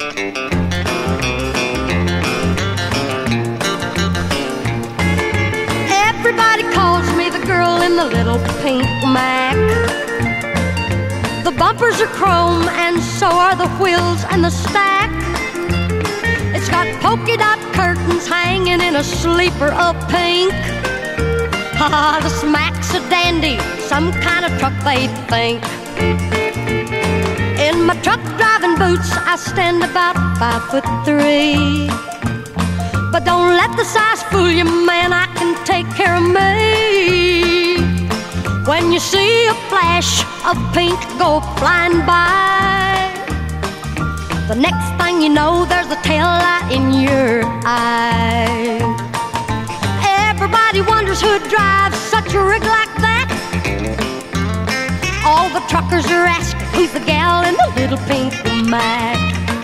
Everybody calls me the girl in the little pink Mac. The bumpers are chrome and so are the wheels and the stack. It's got polka dot curtains hanging in a sleeper of pink. Ah, the Mac's a dandy, some kind of truck they think. In my truck driving boots I stand about 5'3". But don't let the size fool you, man, I can take care of me. When you see a flash of pink go flying by, the next thing you know there's a tail light in your eye. Everybody wonders who drives such a rig like that. All the truckers are asking who's the gal in the little pink Mac.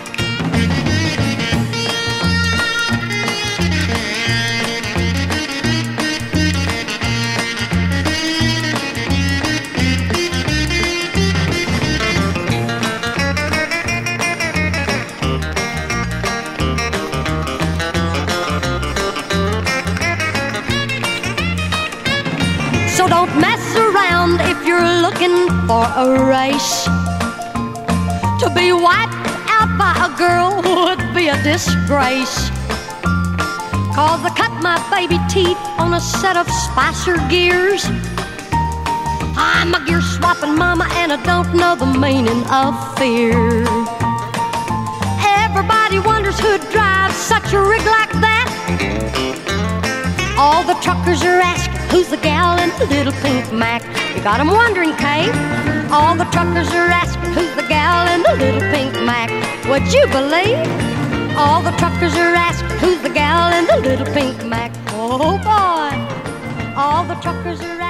So don't mess around if you're looking for a race. To be wiped out by a girl would be a disgrace. 'Cause I cut my baby teeth on a set of Spicer gears. I'm a gear swapping mama and I don't know the meaning of fear. Everybody wonders who drives such a rig like that. All the truckers are asking who's the gal in the little pink Mac. You got 'em wondering, Kate. All the truckers are asking who's the gal in the little pink Mac. Would you believe? All the truckers are asking who's the gal in the little pink Mac. Oh boy, all the truckers are asking.